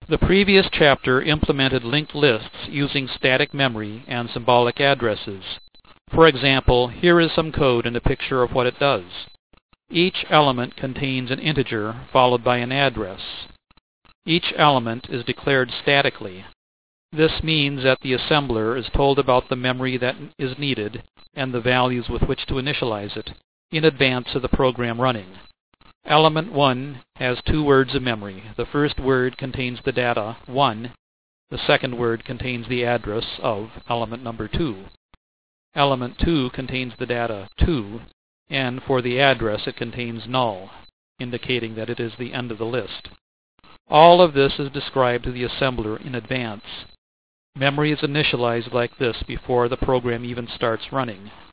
The previous chapter implemented linked lists using static memory and symbolic addresses. For example, here is some code and a picture of what it does. Each element contains an integer followed by an address. Each element is declared statically. This means that the assembler is told about the memory that is needed and the values with which to initialize it in advance of the program running. Element 1 has 2 words of memory. The first word contains the data 1. The second word contains the address of element number 2. Element 2 contains the data 2, and for the address it contains null, indicating that it is the end of the list. All of this is described to the assembler in advance. Memory is initialized like this before the program even starts running.